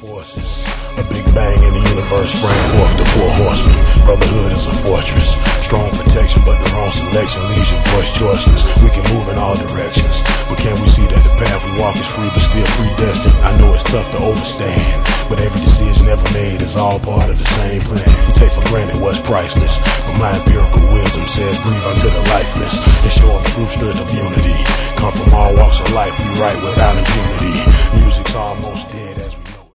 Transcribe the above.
forces. A big bang in the universe sprang forth the four horsemen. Brotherhood is a fortress. Strong protection, but the wrong selection leaves your voice choiceless. We can move in all directions, but can we see that the path we walk is free but still predestined? I know it's tough to overstand, but every decision ever made is all part of the same plan. We take for granted what's priceless, but my empirical wisdom says breathe unto the lifeless and show them true strength of unity. Come from all walks of life, we write without impunity. Music's almost dead as we